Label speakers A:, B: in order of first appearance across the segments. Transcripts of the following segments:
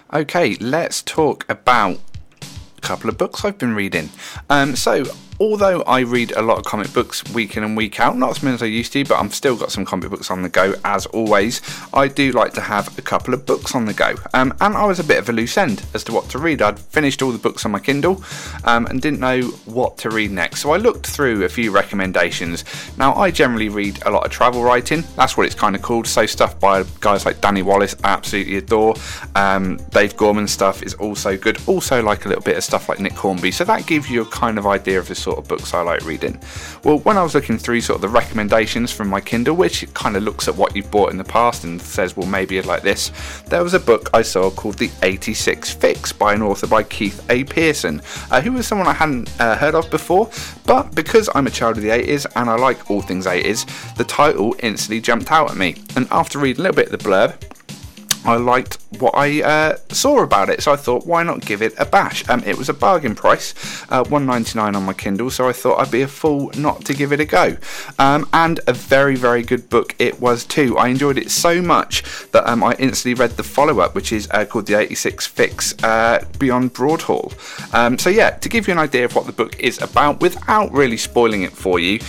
A: Okay, let's talk about a couple of books I've been reading. So although I read a lot of comic books week in and week out, not as many as I used to, but I'm still got some comic books on the go as always, I do like to have a couple of books on the go. And I was a bit of a loose end as to what to read. I'd finished all the books on my Kindle and didn't know what to read next. So I looked through a few recommendations. Now, I generally read a lot of travel writing. That's what it's kind of called. So stuff by guys like Danny Wallace, I absolutely adore. Dave Gorman stuff is also good. Also like a little bit of stuff like Nick Hornby. So that gives you a kind of idea of the sort of books I like reading. Well, when I was looking through sort of the recommendations from my Kindle, which kind of looks at what you've bought in the past and says, well, maybe you'd like this, there was a book I saw called The 86 Fix by an author by Keith A. Pearson, who was someone I hadn't heard of before, but because I'm a child of the 80s and I like all things 80s, the title instantly jumped out at me. And after reading a little bit of the blurb, I liked what I saw about it, so I thought, why not give it a bash? It was a bargain price, $1.99 on my Kindle, so I thought I'd be a fool not to give it a go. And a very, very good book it was too. I enjoyed it so much that I instantly read the follow-up, which is called The 86 Fix Beyond Broadhall. So yeah, to give you an idea of what the book is about, without really spoiling it for you,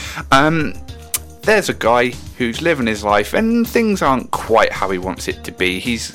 A: there's a guy who's living his life and things aren't quite how he wants it to be. He's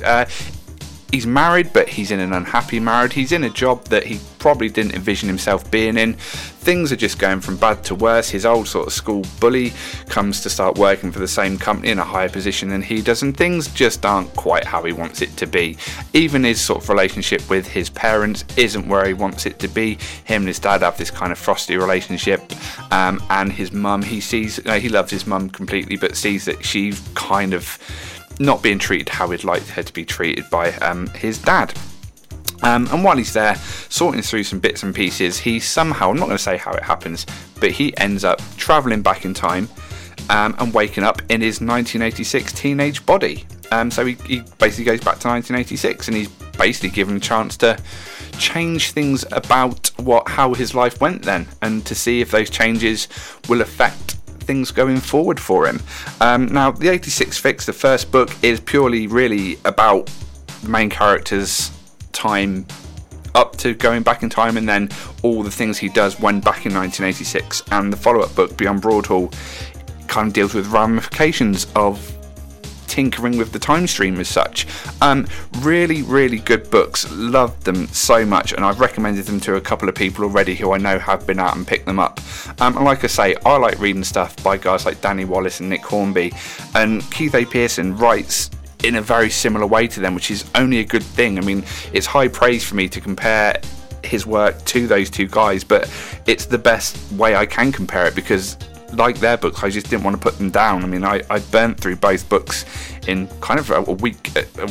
A: married, but he's in an unhappy marriage. He's in a job that he probably didn't envision himself being in. Things are just going from bad to worse. His old sort of school bully comes to start working for the same company in a higher position than he does, and things just aren't quite how he wants it to be. Even his sort of relationship with his parents isn't where he wants it to be. Him and his dad have this kind of frosty relationship, and his mum, he sees, he loves his mum completely, but sees that she's kind of not being treated how he'd like her to be treated by his dad. And while he's there sorting through some bits and pieces, he somehow, I'm not going to say how it happens, but he ends up travelling back in time and waking up in his 1986 teenage body. So he basically goes back to 1986 and he's basically given a chance to change things about how his life went then, and to see if those changes will affect things going forward for him. Now, The 86 Fix, the first book, is purely really about the main character's time up to going back in time, and then all the things he does when back in 1986. And the follow-up book, Beyond Broadhall, kind of deals with ramifications of tinkering with the time stream as such. Really, really good books. Loved them so much, and I've recommended them to a couple of people already who I know have been out and picked them up. And like I say, I like reading stuff by guys like Danny Wallace and Nick Hornby, and Keith A. Pearson writes in a very similar way to them, which is only a good thing. I mean, it's high praise for me to compare his work to those two guys, but it's the best way I can compare it, because like their books, I just didn't want to put them down. I mean, I burnt through both books in kind of a week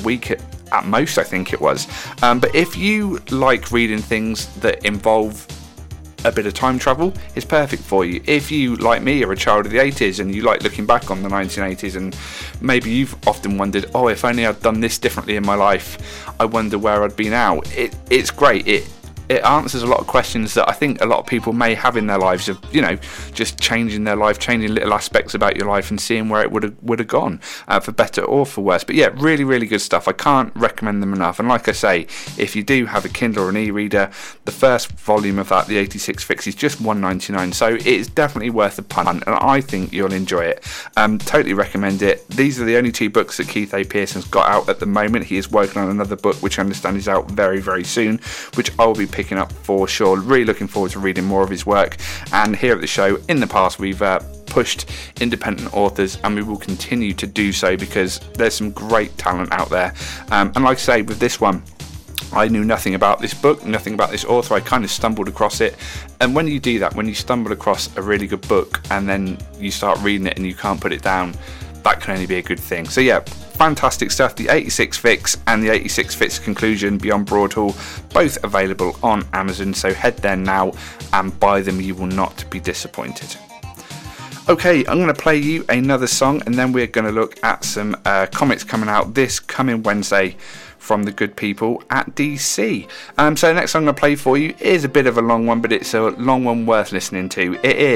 A: at most, I think it was. But if you like reading things that involve a bit of time travel, it's perfect for you. If you, like me, are a child of the 80s and you like looking back on the 1980s, and maybe you've often wondered, oh, if only I'd done this differently in my life, I wonder where I'd be now. It's great. It answers a lot of questions that I think a lot of people may have in their lives, of, you know, just changing their life, changing little aspects about your life and seeing where it would have gone, for better or for worse. But yeah, really, really good stuff. I can't recommend them enough. And like I say, if you do have a Kindle or an e-reader, the first volume of that, The 86 Fix, is just $1.99, so it's definitely worth a punt, and I think you'll enjoy it. Totally recommend it. These are the only two books that Keith A. Pearson's got out at the moment. He is working on another book, which I understand is out very, very soon, which I will be picking up for sure. Really looking forward to reading more of his work. And here at the show, in the past, we've pushed independent authors, and we will continue to do so, because there's some great talent out there. And like I say, with this one, I knew nothing about this book, nothing about this author. I kind of stumbled across it. And when you do that, when you stumble across a really good book and then you start reading it and you can't put it down, that can only be a good thing. So yeah, fantastic stuff. The 86 Fix and The 86 Fix Conclusion Beyond Broadhall, both available on Amazon, so head there now and buy them. You will not be disappointed. Okay, I'm going to play you another song, and then we're going to look at some comics coming out this coming Wednesday from the good people at DC. So the next song I'm going to play for you is a bit of a long one, but it's a long one worth listening to. It is